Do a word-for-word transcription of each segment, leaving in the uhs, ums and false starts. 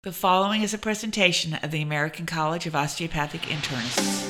The following is a presentation of the American College of Osteopathic Internists.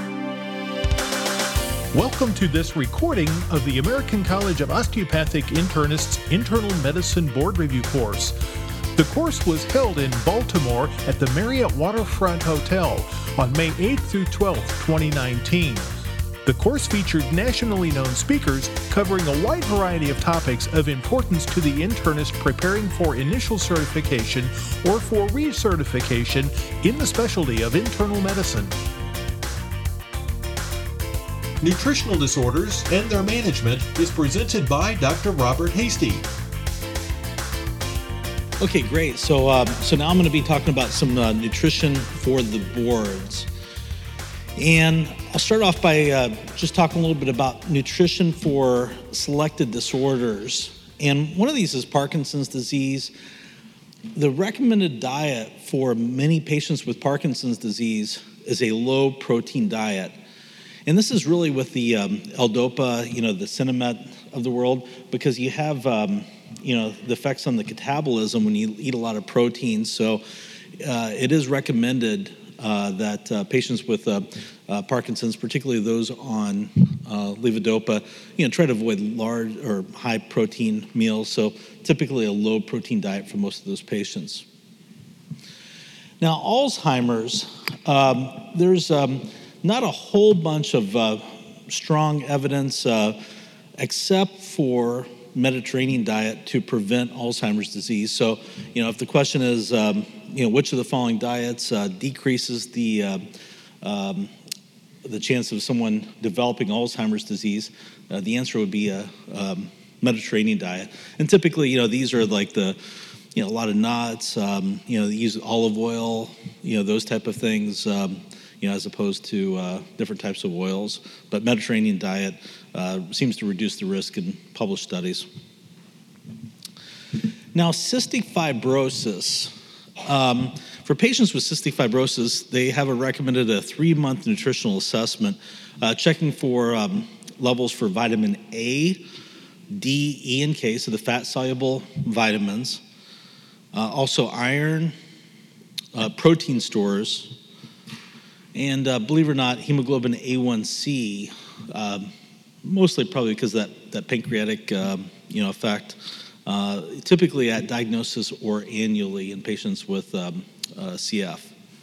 Welcome to this recording of the American College of Osteopathic Internists Internal Medicine Board Review course. The course was held in Baltimore at the Marriott Waterfront Hotel on May eighth through twelfth, twenty nineteen. The course featured nationally known speakers covering a wide variety of topics of importance to the internist preparing for initial certification or for recertification in the specialty of internal medicine. Nutritional Disorders and Their Management is presented by Doctor Robert Hasty. Okay, great. So, um, so now I'm going to be talking about some uh, nutrition for the boards. And I'll start off by uh, just talking a little bit about nutrition for selected disorders. And one of these is Parkinson's disease. The recommended diet for many patients with Parkinson's disease is a low protein diet. And this is really with the um, L-Dopa, you know, the Sinemet of the world, because you have, um, you know, the effects on the catabolism when you eat a lot of protein. So uh, it is recommended Uh, that uh, patients with uh, uh, Parkinson's, particularly those on uh, levodopa, you know, try to avoid large or high protein meals. So typically a low protein diet for most of those patients. Now, Alzheimer's, um, there's um, not a whole bunch of uh, strong evidence uh, except for Mediterranean diet to prevent Alzheimer's disease. So, you know, if the question is, um, you know, which of the following diets uh, decreases the uh, um, the chance of someone developing Alzheimer's disease, uh, the answer would be a um, Mediterranean diet. And typically, you know, these are like the, you know, a lot of nuts, um, you know, they use olive oil, you know, those type of things, um, you know, as opposed to uh, different types of oils. But Mediterranean diet uh, seems to reduce the risk in published studies. Now, cystic fibrosis. Um, for patients with cystic fibrosis, they have a recommended a three-month nutritional assessment, uh, checking for um, levels for vitamin A, D, E, and K, so the fat-soluble vitamins, uh, also iron, uh, protein stores, and uh, believe it or not, hemoglobin A one C, uh, mostly probably because of that, that pancreatic um, you know, effect. Uh, typically at diagnosis or annually in patients with um, uh, C F.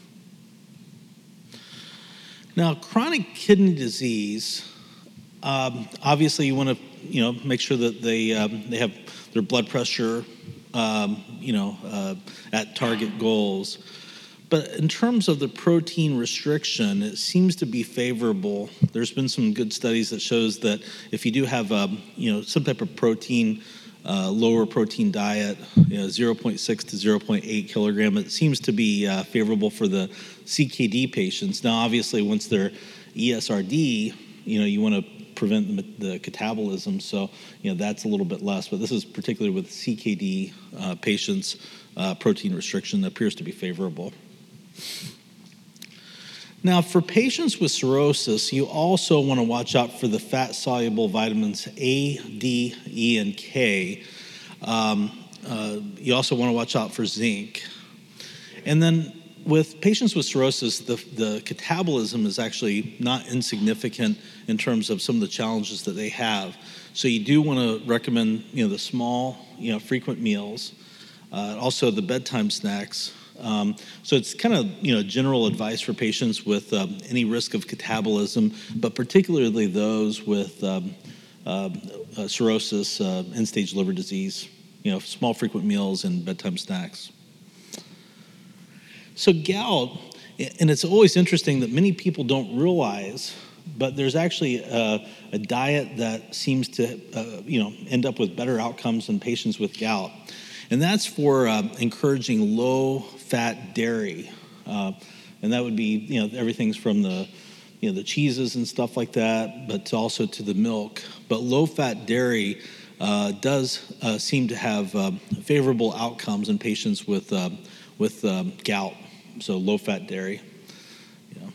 Now, chronic kidney disease, um, obviously you want to, you know, make sure that they um, they have their blood pressure, um, you know, uh, at target goals. But in terms of the protein restriction, it seems to be favorable. There's been some good studies that shows that if you do have, um, you know, some type of protein Uh, lower protein diet, you know, zero point six to zero point eight kilogram. It seems to be uh, favorable for the C K D patients. Now, obviously, once they're E S R D, you know, you want to prevent the, the catabolism, so you know that's a little bit less. But this is particularly with C K D uh, patients, uh, protein restriction appears to be favorable. Now, for patients with cirrhosis, you also want to watch out for the fat-soluble vitamins A, D, E, and K. Um, uh, you also want to watch out for zinc. And then with patients with cirrhosis, the, the catabolism is actually not insignificant in terms of some of the challenges that they have. So you do want to recommend, you know, the small, you know, frequent meals, uh, also the bedtime snacks. Um, so it's kind of, you know, general advice for patients with um, any risk of catabolism, but particularly those with um, uh, uh, cirrhosis, uh, end-stage liver disease, you know, small frequent meals and bedtime snacks. So gout, and it's always interesting that many people don't realize, but there's actually a, a diet that seems to, uh, you know, end up with better outcomes in patients with gout. And that's for uh, encouraging low-fat dairy, uh, and that would be, you know, everything's from the, you know, the cheeses and stuff like that, but also to the milk. But low-fat dairy uh, does uh, seem to have um, favorable outcomes in patients with uh, with um, gout. So low-fat dairy. Yeah.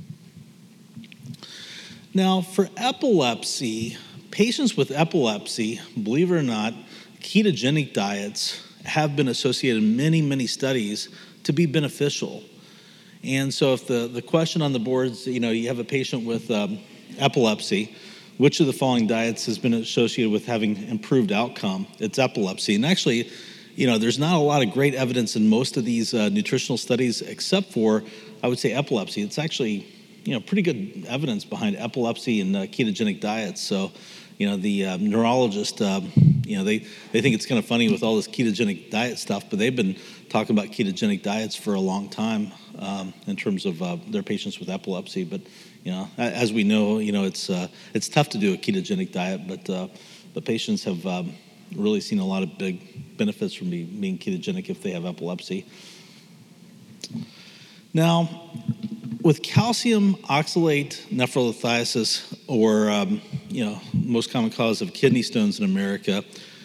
Now, for epilepsy, patients with epilepsy, believe it or not, ketogenic diets have been associated in many, many studies to be beneficial. And so if the, the question on the boards, you know, you have a patient with um, epilepsy, which of the following diets has been associated with having improved outcome? It's epilepsy. And actually, you know, there's not a lot of great evidence in most of these uh, nutritional studies except for, I would say, epilepsy. It's actually, you know, pretty good evidence behind epilepsy and uh, ketogenic diets. So, you know, the uh, neurologist, uh, you know, they, they think it's kind of funny with all this ketogenic diet stuff, but they've been talking about ketogenic diets for a long time um, in terms of uh, their patients with epilepsy. But, you know, as we know, you know, it's uh, it's tough to do a ketogenic diet, but uh, the patients have um, really seen a lot of big benefits from be, being ketogenic if they have epilepsy. Now, with calcium oxalate nephrolithiasis, or um, you know, most common cause of kidney stones in America,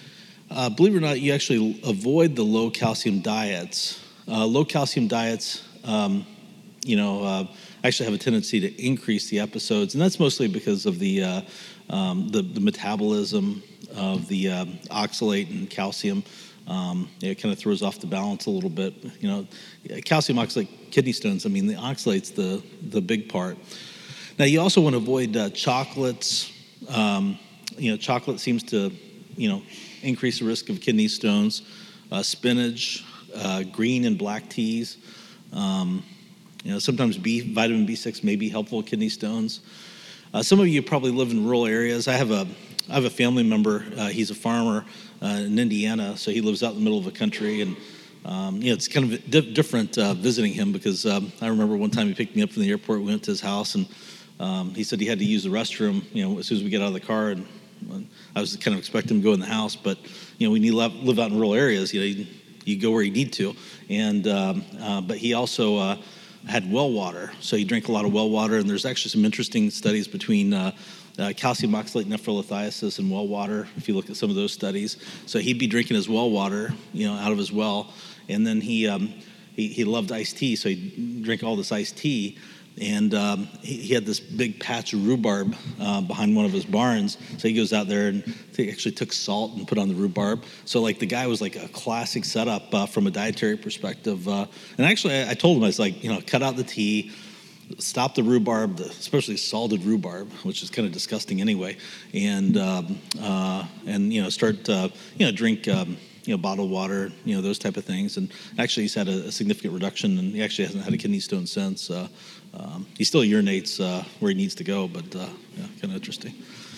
uh, believe it or not, you actually avoid the low calcium diets. Uh, low calcium diets, um, you know, uh, actually have a tendency to increase the episodes, and that's mostly because of the uh, um, the, the metabolism of the um, oxalate and calcium. Um, it kind of throws off the balance a little bit. You know, calcium oxalate kidney stones, I mean, the oxalate's the, the big part. Now, you also want to avoid uh, chocolates. Um, you know, chocolate seems to, you know, increase the risk of kidney stones. Uh, spinach, uh, green and black teas. Um, you know, sometimes B, vitamin B six may be helpful with kidney stones. Uh, some of you probably live in rural areas. I have a I have a family member. Uh, he's a farmer uh, in Indiana, so he lives out in the middle of the country, and um, you know, it's kind of di- different uh, visiting him because um, I remember one time he picked me up from the airport. We went to his house, and um, he said he had to use the restroom. You know, as soon as we get out of the car, and, and I was kind of expecting him to go in the house, but you know, when you live, live out in rural areas, you know, you, you go where you need to. And um, uh, but he also uh, had well water, so he drank a lot of well water, and there's actually some interesting studies between uh, uh, calcium oxalate nephrolithiasis and well water, if you look at some of those studies. So he'd be drinking his well water, you know, out of his well, and then he um, he, he loved iced tea, so he'd drink all this iced tea, and um, he, he had this big patch of rhubarb uh, behind one of his barns, so he goes out there and he actually took salt and put on the rhubarb. So like the guy was like a classic setup uh, from a dietary perspective. Uh, and actually I, I told him, I was like, you know, cut out the tea, stop the rhubarb, the, especially salted rhubarb, which is kind of disgusting anyway, and um, uh, and you know, start uh, you know, drink um, you know, bottled water, you know, those type of things. And actually he's had a, a significant reduction, and he actually hasn't had a kidney stone since. Uh, um, he still urinates uh, where he needs to go, but uh, yeah, kind of interesting.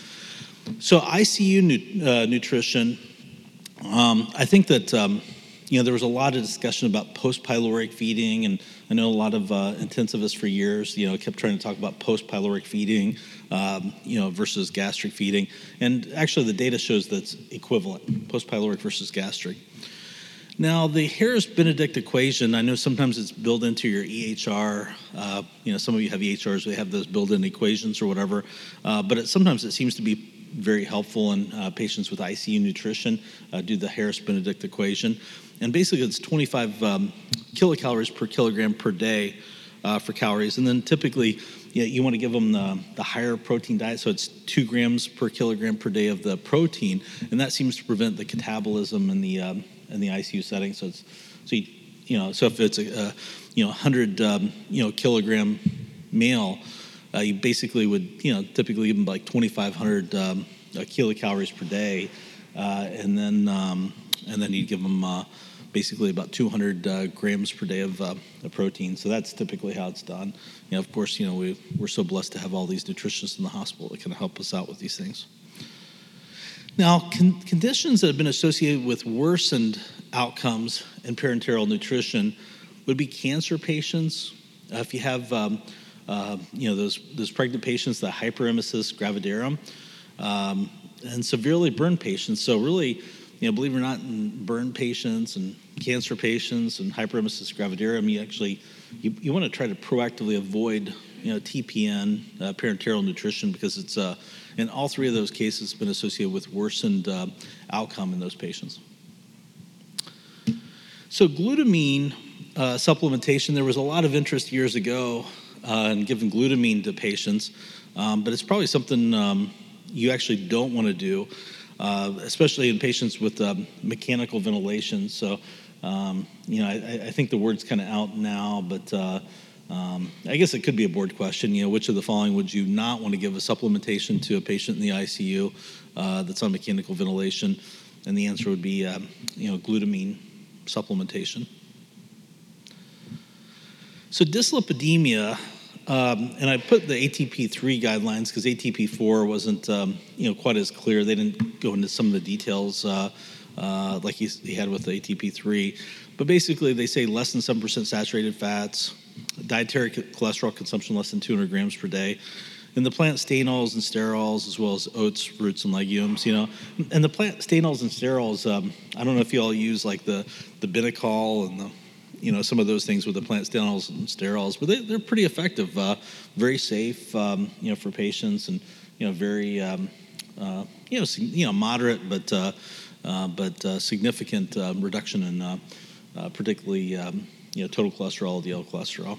So I C U nu- uh, nutrition, um, I think that, um, you know, there was a lot of discussion about post-pyloric feeding, and I know a lot of uh, intensivists for years, you know, kept trying to talk about post-pyloric feeding, um, you know, versus gastric feeding. And actually the data shows that's equivalent, post-pyloric versus gastric. Now, the Harris-Benedict equation, I know sometimes it's built into your E H R. Uh, you know, some of you have E H Rs, they have those built-in equations or whatever. Uh, but it, sometimes it seems to be very helpful in uh, patients with I C U nutrition, uh, do the Harris-Benedict equation. And basically it's twenty-five um, kilocalories per kilogram per day uh, for calories. And then typically you, know, you want to give them the, the higher protein diet, so it's two grams per kilogram per day of the protein. And that seems to prevent the catabolism in the um, in the I C U setting. So it's so you, you know so if it's a, a you know one hundred um, you know kilogram male, uh, you basically would you know typically give them like twenty-five hundred um, uh, kilocalories per day, uh, and then um, and then you'd give them uh, basically about two hundred uh, grams per day of, uh, of protein. So that's typically how it's done. You know, of course, you know we we're so blessed to have all these nutritionists in the hospital that can help us out with these things. Now, con- conditions that have been associated with worsened outcomes in parenteral nutrition would be cancer patients. Uh, if you have, um, uh, you know, those those pregnant patients, the hyperemesis gravidarum, um, and severely burned patients. So really, you know, believe it or not, in burn patients and cancer patients and hyperemesis gravidarum, you actually you, you want to try to proactively avoid, you know, T P N, uh, parenteral nutrition, because it's uh, in all three of those cases been associated with worsened uh, outcome in those patients. So glutamine uh, supplementation, there was a lot of interest years ago uh, in giving glutamine to patients, um, but it's probably something um, you actually don't want to do, uh, especially in patients with um, mechanical ventilation. So Um, you know, I, I think the word's kind of out now, but uh, um, I guess it could be a board question. You know, which of the following would you not want to give a supplementation to a patient in the I C U uh, that's on mechanical ventilation? And the answer would be, um, you know, glutamine supplementation. So dyslipidemia, um, and I put the A T P three guidelines because A T P four wasn't, um, you know, quite as clear. They didn't go into some of the details uh, uh, like he, he had with the A T P three. But basically, they say less than seven percent saturated fats, dietary cholesterol consumption less than two hundred grams per day, and the plant stanols and sterols, as well as oats, roots, and legumes, you know. And the plant stanols and sterols, um, I don't know if you all use like the, the Binicol and the, you know, some of those things with the plant stanols and sterols, but they, they're pretty effective, uh, very safe, um, you know, for patients, and, you know, very, um, uh, you know, you know, moderate, but, uh, uh, but uh, significant uh, reduction in uh, uh, particularly, um, you know, total cholesterol, L D L cholesterol.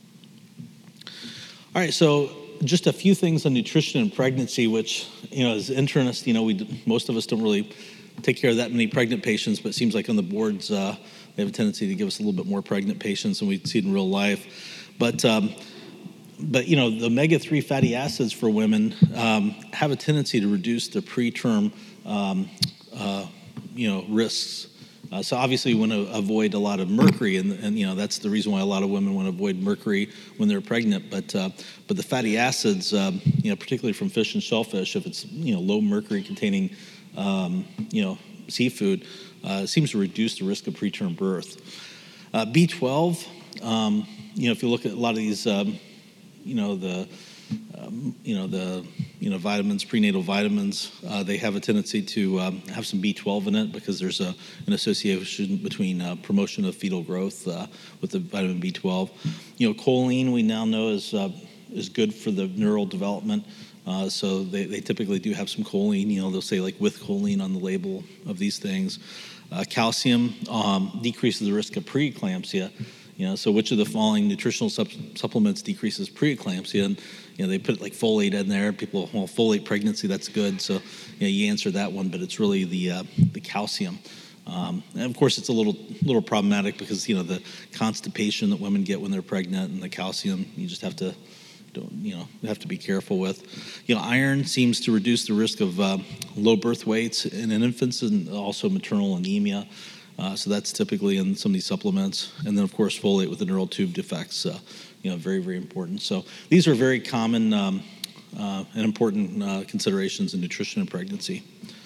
All right, so just a few things on nutrition and pregnancy, which, you know, as internists, you know, we most of us don't really take care of that many pregnant patients, but it seems like on the boards, uh, they have a tendency to give us a little bit more pregnant patients than we see in real life. But, um, but you know, the omega three fatty acids for women um, have a tendency to reduce the preterm, um, uh, you know, risks. Uh, so obviously you want to avoid a lot of mercury, and, and you know that's the reason why a lot of women want to avoid mercury when they're pregnant. But uh, but the fatty acids, um, you know, particularly from fish and shellfish, if it's you know low mercury containing, um, you know, seafood, uh, seems to reduce the risk of preterm birth. Uh, B twelve, um, you know, if you look at a lot of these, um, you know, the Um, you know the you know vitamins, prenatal vitamins, uh, they have a tendency to um, have some B twelve in it because there's a, an association between uh, promotion of fetal growth uh, with the vitamin B twelve. You know, choline we now know is uh, is good for the neural development. Uh, so they, they typically do have some choline. You know, they'll say like with choline on the label of these things. Uh, calcium um, decreases the risk of preeclampsia. You know, so which of the following nutritional sup- supplements decreases preeclampsia? And you know, they put like folate in there. People, well, folate pregnancy, that's good. So you know, you answer that one, but it's really the uh, the calcium. Um, and of course, it's a little little problematic because you know the constipation that women get when they're pregnant and the calcium, you just have to, don't, you know, have to be careful with. You know, iron seems to reduce the risk of uh, low birth weights in infants and also maternal anemia. Uh, so that's typically in some of these supplements. And then, of course, folate with the neural tube defects, uh, you know, very, very important. So these are very common um, uh, and important uh, considerations in nutrition and pregnancy.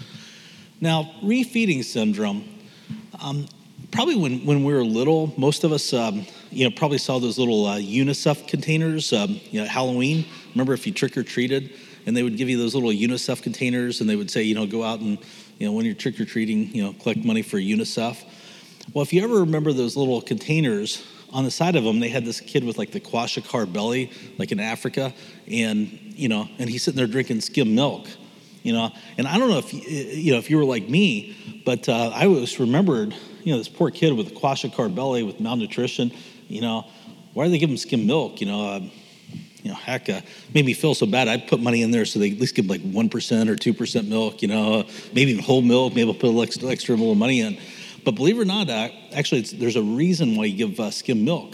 Now, refeeding syndrome, um, probably when, when we were little, most of us, um, you know, probably saw those little uh, UNICEF containers, um, you know, at Halloween. Remember if you trick-or-treated, and they would give you those little UNICEF containers, and they would say, you know, go out and, you know, when you're trick-or-treating, you know, collect money for UNICEF. Well, if you ever remember those little containers, on the side of them, they had this kid with like the kwashiorkor belly, like in Africa, and, you know, and he's sitting there drinking skim milk, you know. And I don't know if, you know, if you were like me, but uh, I always remembered, you know, this poor kid with a kwashiorkor belly with malnutrition, you know, why do they give him skim milk, you know? Uh, You know, heck, uh, made me feel so bad. I'd put money in there so they at least give like one percent or two percent milk, you know, maybe even whole milk, maybe I'll put a little extra, extra little money in. But believe it or not, uh, actually, it's, there's a reason why you give uh, skim milk.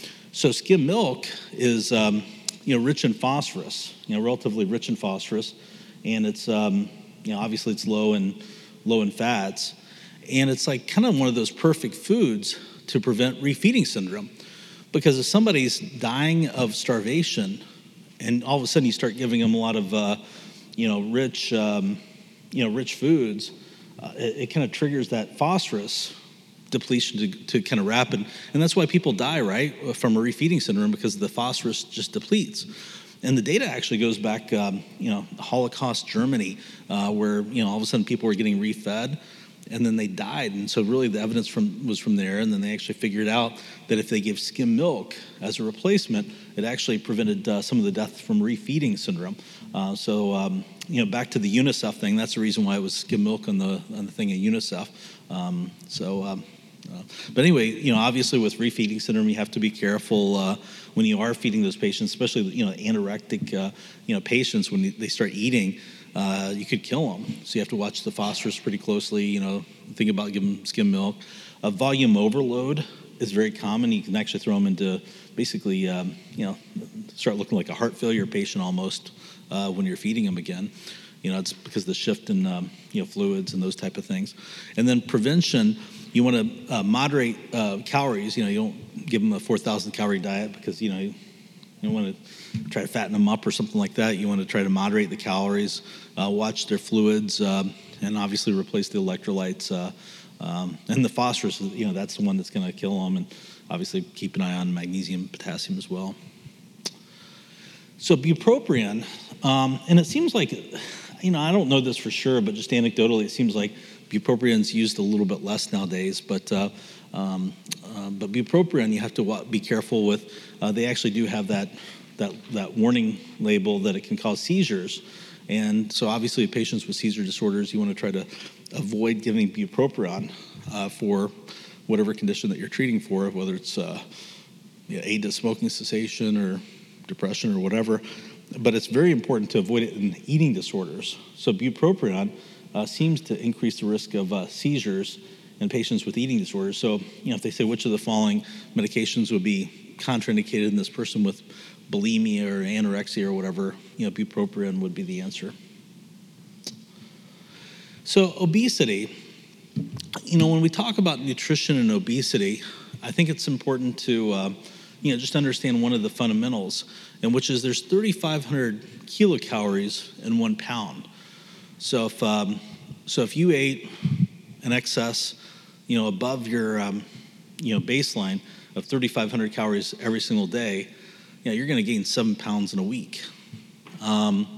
So skim milk is, um, you know, rich in phosphorus, you know, relatively rich in phosphorus. And it's, um, you know, obviously it's low in, low in fats. And it's like kind of one of those perfect foods to prevent refeeding syndrome. Because if somebody's dying of starvation, and all of a sudden you start giving them a lot of, uh, you know, rich, um, you know, rich foods, uh, it, it kind of triggers that phosphorus depletion to, to kind of rapid, and that's why people die, right, from a refeeding syndrome, because the phosphorus just depletes. And the data actually goes back, um, you know, Holocaust Germany, uh, where you know all of a sudden people were getting refed. And then they died, and so really the evidence from was from there. And then they actually figured out that if they gave skim milk as a replacement, it actually prevented uh, some of the death from refeeding syndrome. Uh, so um, you know, back to the UNICEF thing. That's the reason why it was skim milk on the on the thing at UNICEF. Um, so, um, uh, but anyway, you know, obviously with refeeding syndrome, you have to be careful uh, when you are feeding those patients, especially you know anorectic uh, you know patients when they start eating. Uh, you could kill them. So you have to watch the phosphorus pretty closely, you know, think about giving them skim milk. A volume overload is very common. You can actually throw them into basically, um, you know, start looking like a heart failure patient almost uh, when you're feeding them again. You know, it's because of the shift in, um, you know, fluids and those type of things. And then prevention, you want to uh, moderate uh, calories. You know, you don't give them a four thousand calorie diet because, you know, you, you want to try to fatten them up or something like that. You want to try to moderate the calories, uh, watch their fluids, um, and obviously replace the electrolytes. Uh, um, and the phosphorus, you know, that's the one that's going to kill them. And obviously keep an eye on magnesium, potassium as well. So bupropion, um, and it seems like, you know, I don't know this for sure, but just anecdotally, it seems like bupropion's used a little bit less nowadays. But uh, um, uh, but bupropion, you have to wa- be careful with. Uh, they actually do have that that that warning label that it can cause seizures, and so obviously, patients with seizure disorders, you want to try to avoid giving bupropion uh, for whatever condition that you're treating for, whether it's uh, you know, aid to smoking cessation or depression or whatever. But it's very important to avoid it in eating disorders. So bupropion uh, seems to increase the risk of uh, seizures in patients with eating disorders. So, you know, if they say which of the following medications would be contraindicated in this person with bulimia or anorexia or whatever, you know, bupropion would be the answer. So obesity, you know, when we talk about nutrition and obesity, I think it's important to, uh, you know, just understand one of the fundamentals, and which is there's thirty-five hundred kilocalories in one pound. So if um, so if you ate an excess, you know, above your um, you know baseline of thirty-five hundred calories every single day, you know, you're going to gain seven pounds in a week. Um,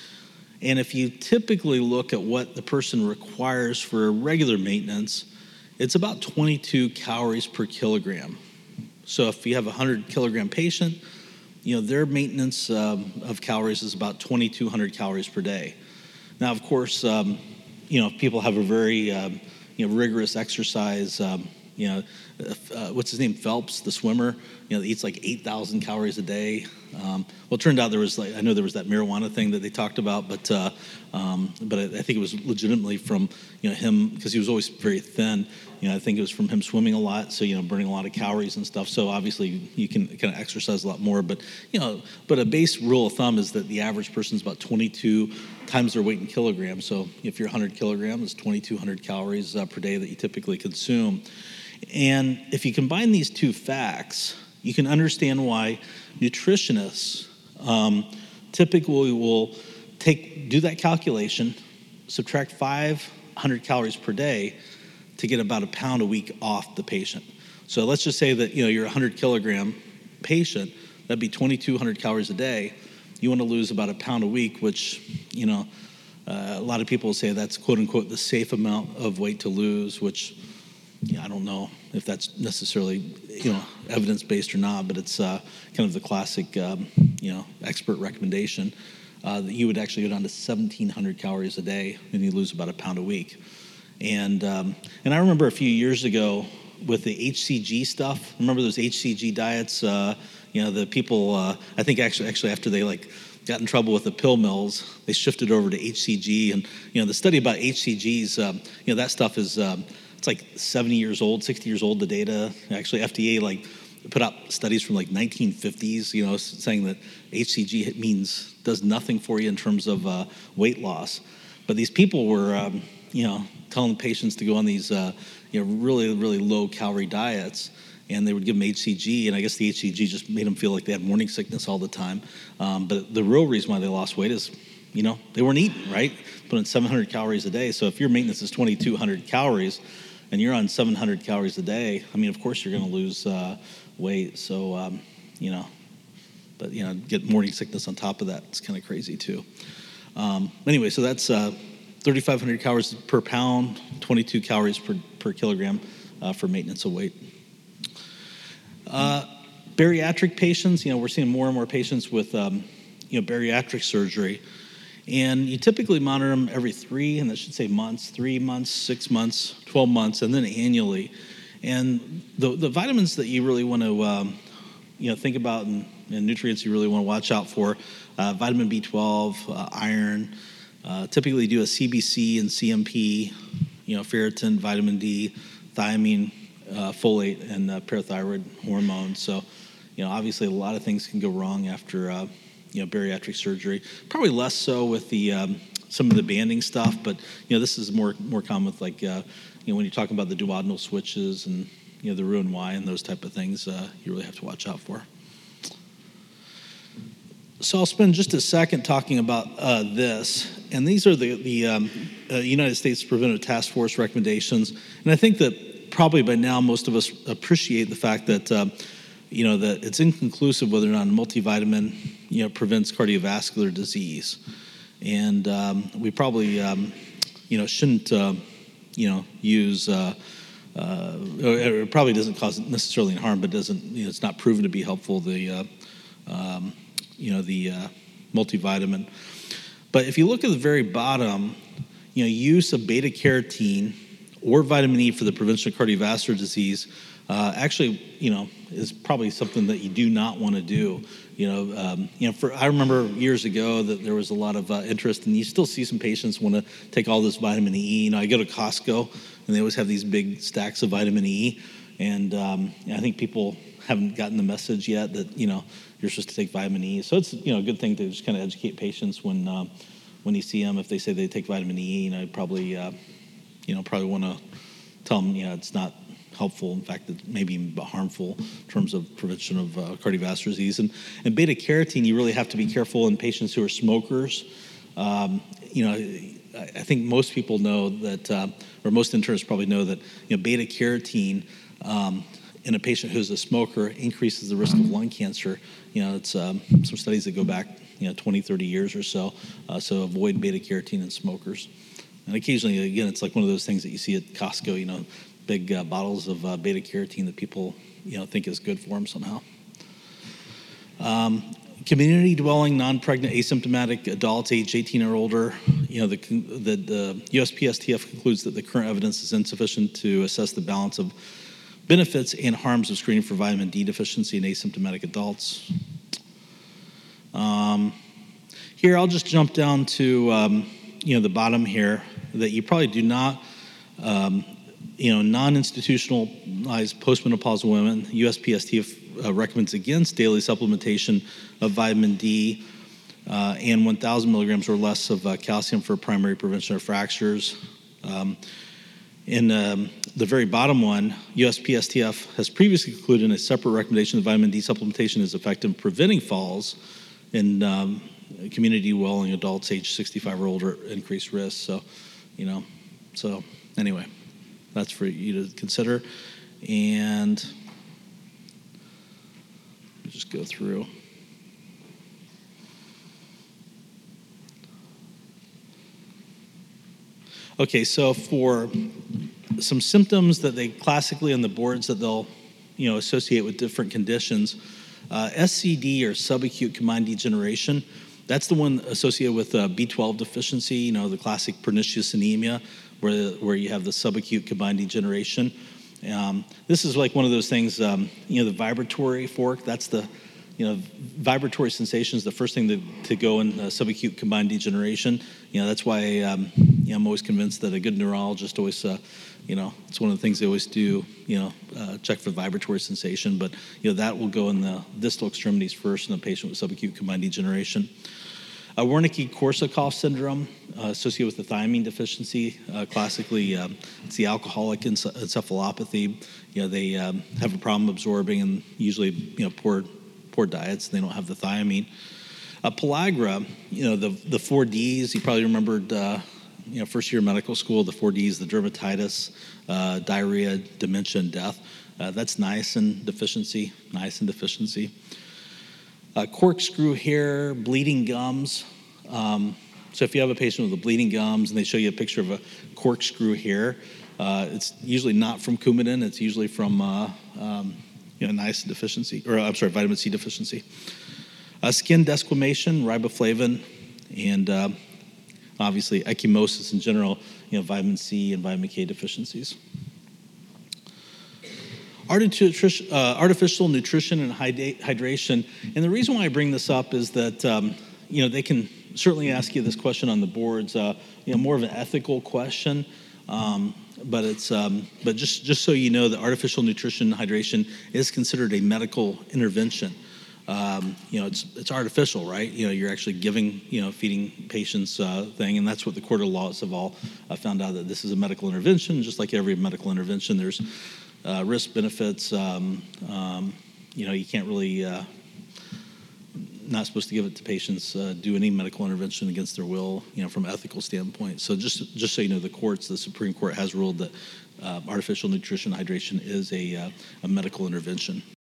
and if you typically look at what the person requires for regular maintenance, it's about twenty-two calories per kilogram. So if you have a one hundred kilogram patient, you know, their maintenance um, of calories is about twenty-two hundred calories per day. Now, of course, um, you know, if people have a very, um, you know, rigorous exercise, um, you know, uh, what's his name, Phelps, the swimmer, you know, eats like eight thousand calories a day. Um, well, it turned out there was like, I know there was that marijuana thing that they talked about, but uh, um, but I, I think it was legitimately from, you know, him, because he was always very thin. You know, I think it was from him swimming a lot, so, you know, burning a lot of calories and stuff. So obviously you can kind of exercise a lot more, but, you know, but a base rule of thumb is that the average person is about twenty-two times their weight in kilograms. So if you're one hundred kilograms, it's twenty-two hundred calories uh, per day that you typically consume. And if you combine these two facts, you can understand why nutritionists um, typically will take do that calculation, subtract five hundred calories per day to get about a pound a week off the patient. So let's just say that, you know, you're a one hundred kilogram patient, that'd be twenty-two hundred calories a day. You want to lose about a pound a week, which, you know, uh, a lot of people say that's quote unquote the safe amount of weight to lose, which, yeah, I don't know if that's necessarily, you know, evidence-based or not, but it's uh, kind of the classic, um, you know, expert recommendation uh, that you would actually go down to seventeen hundred calories a day and you lose about a pound a week. And um, and I remember a few years ago with the H C G stuff. Remember those H C G diets? Uh, you know, the people. Uh, I think actually, actually after they like got in trouble with the pill mills, they shifted over to H C G. And you know, the study about H C Gs, um, you know, that stuff is um, it's like seventy years old, sixty years old. The data actually, F D A like put out studies from like nineteen fifties. You know, saying that H C G means does nothing for you in terms of uh, weight loss. But these people were, um, you know, telling patients to go on these, uh, you know, really, really low calorie diets, and they would give them H C G, and I guess the H C G just made them feel like they had morning sickness all the time. Um, but the real reason why they lost weight is, you know, they weren't eating, right? Put in seven hundred calories a day. So if your maintenance is twenty-two hundred calories, and you're on seven hundred calories a day, I mean, of course you're going to lose uh, weight. So, um, you know, but, you know, get morning sickness on top of that. It's kind of crazy too. Um, anyway, so that's uh, thirty-five hundred calories per pound, twenty-two calories per, per kilogram uh, for maintenance of weight. Uh, bariatric patients, you know, we're seeing more and more patients with, um, you know, bariatric surgery. And you typically monitor them every three, and that should say months, three months, six months, twelve months, and then annually. And the, the vitamins that you really want to, um, you know, think about and, and nutrients you really want to watch out for, uh, vitamin B twelve, uh, iron, uh, typically do a C B C and C M P, you know, ferritin, vitamin D, thiamine, uh, folate and uh, parathyroid hormone. So, you know, obviously a lot of things can go wrong after, uh, you know, bariatric surgery. Probably less so with the um, some of the banding stuff, but, you know, this is more more common with, like, uh, you know, when you're talking about the duodenal switches and, you know, the Roux-en-Y and those type of things, uh, you really have to watch out for. So I'll spend just a second talking about uh, this, and these are the, the um, uh, United States Preventive Task Force recommendations, and I think that probably by now most of us appreciate the fact that, uh, you know, that it's inconclusive whether or not a multivitamin, you know, prevents cardiovascular disease, and um, we probably, um, you know, shouldn't, uh, you know, use. Uh, uh, it probably doesn't cause necessarily harm, but doesn't, you know, it's not proven to be helpful. The uh, um, you know, the uh, multivitamin. But if you look at the very bottom, you know, use of beta carotene or vitamin E for the prevention of cardiovascular disease uh, actually, you know, is probably something that you do not want to do. You know, um, you know, for I remember years ago that there was a lot of uh, interest, and you still see some patients want to take all this vitamin E. You know, I go to Costco, and they always have these big stacks of vitamin E, and um, I think people haven't gotten the message yet that, you know, you're supposed to take vitamin E. So it's, you know, a good thing to just kind of educate patients when uh, when you see them. If they say they take vitamin E, you know, I'd probably, uh, you know, probably want to tell them, you know, it's not helpful. In fact, it may be even harmful in terms of prevention of uh, cardiovascular disease. And, and beta carotene, you really have to be careful in patients who are smokers. Um, you know, I think most people know that, uh, or most internists probably know that, you know, beta carotene um, in a patient who's a smoker increases the risk of lung cancer. You know, it's um, some studies that go back, you know, twenty, thirty years or so. Uh, so avoid beta carotene in smokers. And occasionally, again, it's like one of those things that you see at Costco, you know, big uh, bottles of uh, beta carotene that people, you know, think is good for them somehow. Um, community dwelling, non-pregnant, asymptomatic adults age eighteen or older. You know, the, the, the U S P S T F concludes that the current evidence is insufficient to assess the balance of benefits and harms of screening for vitamin D deficiency in asymptomatic adults. Um, here, I'll just jump down to, um, you know, the bottom here, that you probably do not, um, you know, non-institutionalized postmenopausal women, U S P S T F uh, recommends against daily supplementation of vitamin D uh, and one thousand milligrams or less of uh, calcium for primary prevention of fractures. Um, In um, the very bottom one, U S P S T F has previously concluded in a separate recommendation that vitamin D supplementation is effective in preventing falls in um, community dwelling adults age sixty-five or older, increased risk. So, you know, so anyway, that's for you to consider. And let me just go through. Okay, so for some symptoms that they classically on the boards that they'll, you know, associate with different conditions, uh, S C D or subacute combined degeneration, that's the one associated with uh, B twelve deficiency, you know, the classic pernicious anemia, where where you have the subacute combined degeneration. Um, this is like one of those things, um, you know, the vibratory fork, that's the, you know, vibratory sensation is the first thing to, to go in uh, subacute combined degeneration. You know, that's why um, you know, I'm always convinced that a good neurologist always, uh, you know, it's one of the things they always do, you know, uh, check for vibratory sensation. But, you know, that will go in the distal extremities first in a patient with subacute combined degeneration. Uh, Wernicke-Korsakoff syndrome uh, associated with the thiamine deficiency. Uh, classically, um, it's the alcoholic ence- encephalopathy. You know, they um, have a problem absorbing and usually, you know, poor poor diets. They don't have the thiamine. Uh, pellagra, you know, the the four Ds. You probably remembered, uh, you know, first year medical school, the four Ds: the dermatitis, uh, diarrhea, dementia, and death. Uh, that's niacin deficiency. Niacin deficiency. Uh, corkscrew hair, bleeding gums. Um, so if you have a patient with a bleeding gums and they show you a picture of a corkscrew hair, uh, it's usually not from Coumadin. It's usually from uh, um, you know, niacin deficiency, or I'm sorry, vitamin C deficiency. Uh, skin desquamation, riboflavin, and uh, obviously ecchymosis in general, you know, vitamin C and vitamin K deficiencies. Artificial, uh, artificial nutrition and hydration. And the reason why I bring this up is that, um, you know, they can certainly ask you this question on the boards, uh, you know, more of an ethical question. Um, but it's um, but just just so you know, that artificial nutrition hydration is considered a medical intervention. Um, you know, it's it's artificial, right? You know, you're actually giving, you know, feeding patients uh, thing, and that's what the court of laws have all uh, found out, that this is a medical intervention. Just like every medical intervention, there's uh, risk benefits. Um, um, you know, you can't really uh, not supposed to give it to patients, uh, do any medical intervention against their will, you know, from an ethical standpoint. So just just so you know, the courts, the Supreme Court has ruled that uh, artificial nutrition hydration is a uh, a medical intervention.